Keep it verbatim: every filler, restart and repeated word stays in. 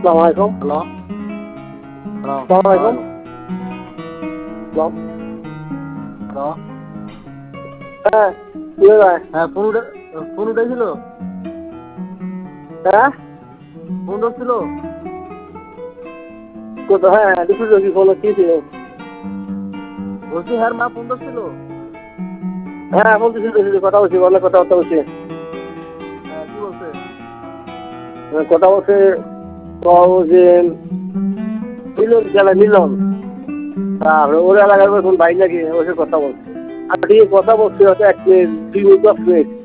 আসসালামু আলাইকুম। Hello hello আসসালামু আলাইকুম। হ্যালো। হ্যালো হ্যাঁ, কি ভাই? হ্যাঁ ফোন উঠে ফোন উঠেছিল হ্যাঁ? ফোন উঠছিল কোথায়? হ্যাঁ, হ্যাঁ, দেখি দেখি ফোন কি ছিল? বলছি হ্যাঁ মা ফোন ধরছিল। হ্যাঁ, ফোন দিছি দিছি কথা বলছি, অনেক কথাবার্তা বলছি। হ্যাঁ কি বলছে? হ্যাঁ, কথা বলছে কও যে মিলন খেলা মিলন। তারপরে ওর এলাকার কোন ভাই নাকি ওর সাথে কথা বলছে। আর ঠিক কথা বলছে হয়তো এক মিনিট দুই মিনিট দশ মিনিট।